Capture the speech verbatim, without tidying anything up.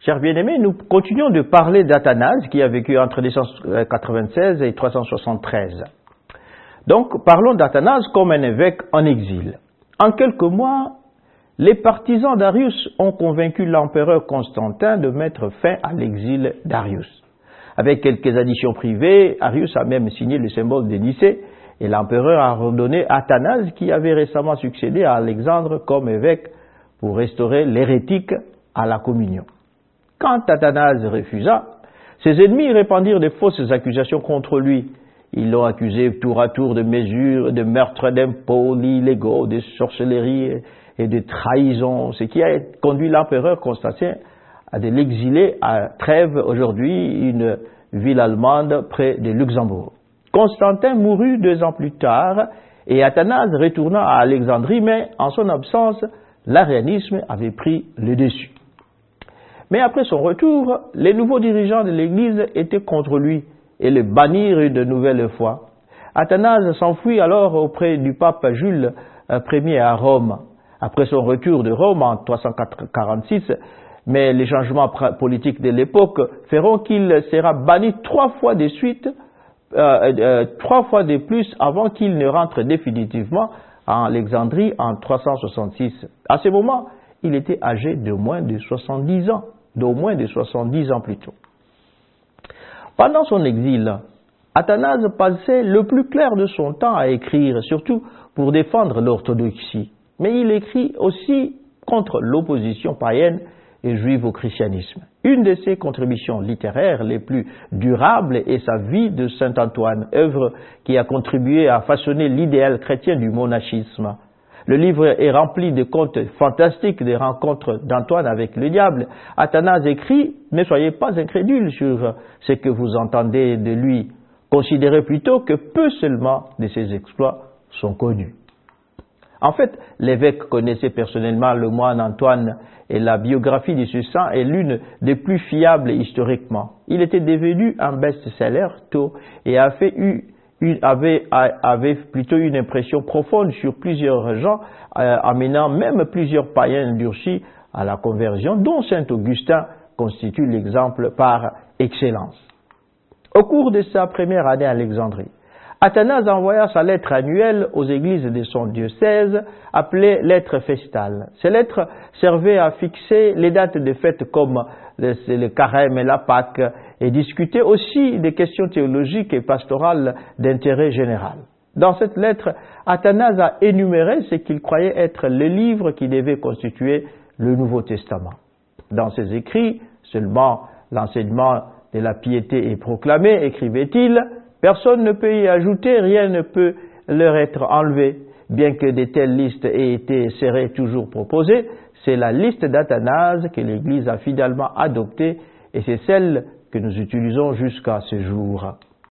Chers bien-aimés, nous continuons de parler d'Athanase qui a vécu entre deux cent quatre-vingt-seize et trois cent soixante-treize. Donc, parlons d'Athanase comme un évêque en exil. En quelques mois, les partisans d'Arius ont convaincu l'empereur Constantin de mettre fin à l'exil d'Arius. Avec quelques additions privées, Arius a même signé le symbole de Nicée et l'empereur a ordonné Athanase, qui avait récemment succédé à Alexandre comme évêque, pour restaurer l'hérétique à la communion. Quand Athanase refusa, ses ennemis répandirent de fausses accusations contre lui. Ils l'ont accusé tour à tour de mesures, de meurtres d'impôts illégaux, de sorcellerie et de trahison, ce qui a conduit l'empereur Constantin à de l'exiler à Trèves, aujourd'hui une ville allemande près de Luxembourg. Constantin mourut deux ans plus tard et Athanase retourna à Alexandrie, mais en son absence, l'arianisme avait pris le dessus. Mais après son retour, les nouveaux dirigeants de l'Église étaient contre lui et le bannirent une nouvelle fois. Athanase s'enfuit alors auprès du pape Jules Ier à Rome. Après son retour de Rome en trois cent quarante-six, mais les changements politiques de l'époque feront qu'il sera banni trois fois de suite, euh, euh, trois fois de plus avant qu'il ne rentre définitivement en Alexandrie en trois cent soixante-six. À ce moment, il était âgé de moins de soixante-dix ans, d'au moins de soixante-dix ans plus tôt. Pendant son exil, Athanase passait le plus clair de son temps à écrire, surtout pour défendre l'orthodoxie. Mais il écrit aussi contre l'opposition païenne et juive au christianisme. Une de ses contributions littéraires les plus durables est sa vie de saint Antoine, œuvre qui a contribué à façonner l'idéal chrétien du monachisme. Le livre est rempli de contes fantastiques, des rencontres d'Antoine avec le diable. Athanase écrit « Ne soyez pas incrédules sur ce que vous entendez de lui. Considérez plutôt que peu seulement de ses exploits sont connus. » En fait, l'évêque connaissait personnellement le moine Antoine et la biographie de ce saint est l'une des plus fiables historiquement. Il était devenu un best-seller tôt et a fait eu Une, avait, avait plutôt une impression profonde sur plusieurs gens, euh, amenant même plusieurs païens endurcis à la conversion, dont saint Augustin constitue l'exemple par excellence. Au cours de sa première année à Alexandrie, Athanase envoya sa lettre annuelle aux églises de son diocèse, appelée lettre festale. Ces lettres servaient à fixer les dates de fêtes comme le, le carême et la Pâque, et discuter aussi des questions théologiques et pastorales d'intérêt général. Dans cette lettre, Athanase a énuméré ce qu'il croyait être le livre qui devait constituer le Nouveau Testament. Dans ses écrits, seulement l'enseignement de la piété est proclamé, écrivait-il, personne ne peut y ajouter, rien ne peut leur être enlevé. Bien que de telles listes aient été seraient toujours proposées, c'est la liste d'Athanase que l'Église a fidèlement adoptée et c'est celle que nous utilisons jusqu'à ce jour.